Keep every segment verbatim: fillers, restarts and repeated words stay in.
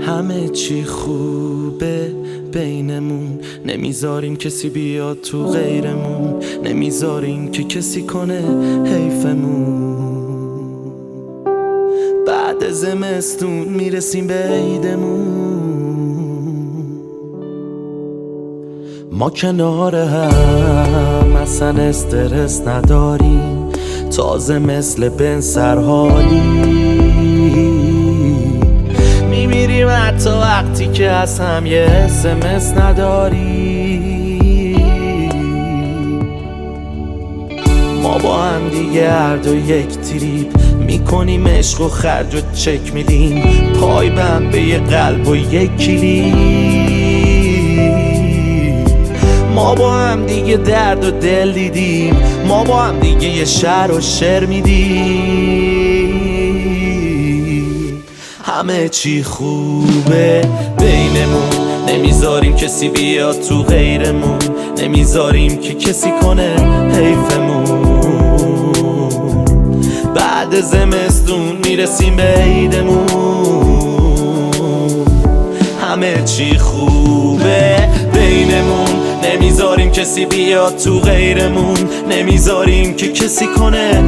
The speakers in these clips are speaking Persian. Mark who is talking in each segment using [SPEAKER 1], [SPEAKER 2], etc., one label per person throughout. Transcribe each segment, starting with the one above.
[SPEAKER 1] همه چی خوبه بینمون، نمیذاریم کسی بیاد تو غیرمون، نمیذاریم که کسی کنه حیفمون. بعد زمستون میرسیم به عیدمون، ما کنار هم اصلا استرس نداریم، تازه مثل بن سرحالی میمیریم حتی وقتی که از هم یه اسمس نداری. ما با هم دیگه هر دو یک تریپ میکنیم، عشق و خرج و چک میدیم، پای بند به یه قلب و یک کلی. ما با هم دیگه درد و دل دیدیم، ما با هم دیگه یه شعر و شعر میدیم. همه چی خوبه بینمون، نمیذاریم کسی بیاد تو غیرمون، نمیذاریم که کسی کنه حیفمون. بعد زمستون میرسیم به عیدمون، همه چی خوبه بینمون، نمیذاریم کسی بیاد تو غیرمون، نمیذاریم که کسی کنه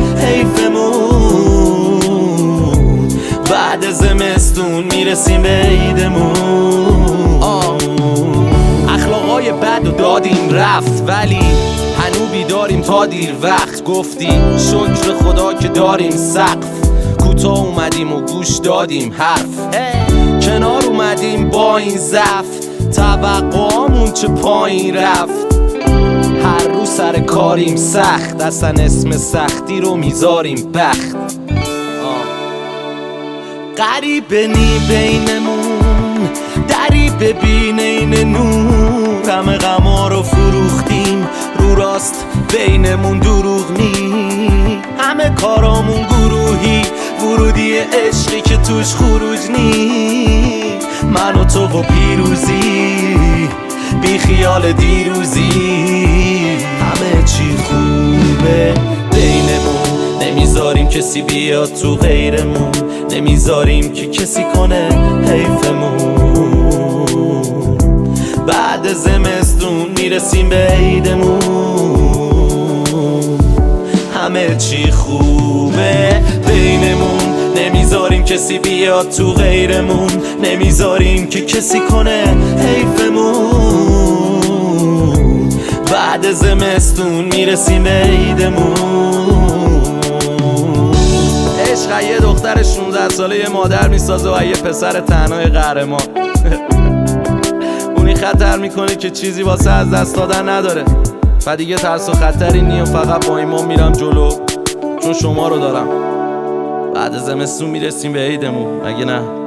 [SPEAKER 1] حیفمون. بعد زمستون میرسیم به عیدمون. اخلاقای بد و دادیم رفت، ولی هنو بیداریم تا دیر وقت. گفتی شکر خدا که داریم سقف، کوتاه اومدیم و گوش دادیم حرف، کنار اومدیم با این ضعف، توقعامون چه پایین رفت. هر روز سر کاریم سخت، اصلا اسم سختی رو میذاریم بخت. غریبه نی بینمون، دری ببین این نور، همه غما رو فروختیم، رو راست بینمون دروغ نی. همه کارامون گروهی، ورودی عشقی که توش خروج نی. من و تو و پیروزی، بی خیال دیروزی. همه چی خوبه بینمون، نمیذاریم کسی بیاد تو غیرمون، نمیذاریم که کسی کنه حیفمون. بعد زمستون میرسیم به عیدمون، همه چی خوبه بینمون، نمیذاریم کسی بیاد تو غیرمون، نمیذاریم که کسی کنه حیفمون. بعد زمستون میرسیم به عیدمون. عشق یه دختر شونزده ساله یه مادر میسازه و یه پسر تنهای قهرمان. اونی خطر میکنه که چیزی واسه از دست دادن نداره، و دیگه ترس و خطری نیم، فقط با ایمان میرم جلو چون شما رو دارم. بعد زمستون میرسیم به عیدمون، مگه نه؟